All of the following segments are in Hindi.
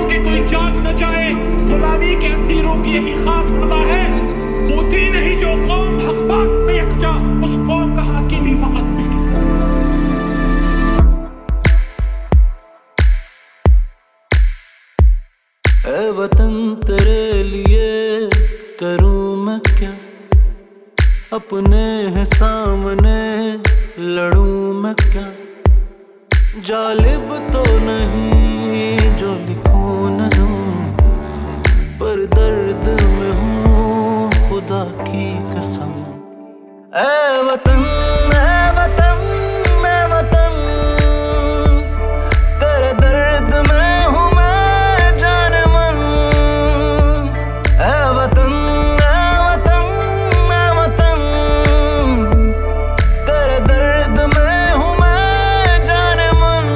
के कोई जाग न जाए। गुलामी के असीरों की यही खास अदा है, मोती नहीं जो कौम हक बात में यकजा, उस कौम का हाकिम ही फकत इसकी। ऐ वतन तेरे लिए करूं मैं क्या, अपने है सामने लड़ूं मैं क्या। जालिब तो नहीं जो लिखूं नज़म, पर दर्द में हूँ खुदा की कसम। ऐ वतन, ऐ वतन, ऐ वतन, तेरे दर्द में हूँ मैं जानेमन। ऐ वतन, ऐ वतन, ऐ वतन, तेरे दर्द में हूँ मैं Jaaneman.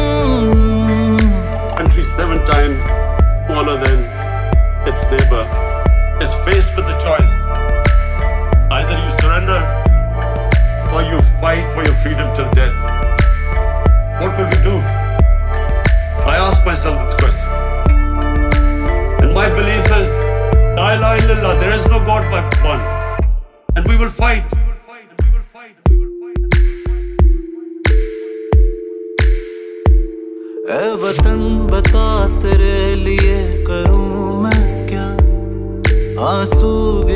Country 7 times smaller than its neighbor is faced with a choice. Either you surrender or you fight for your freedom till death. What will we do? I ask myself this question. And my belief is, La ilaha illallah, there is no God but one. And we will fight. ऐ वतन बता तेरे लिए करूं मैं क्या, आंसू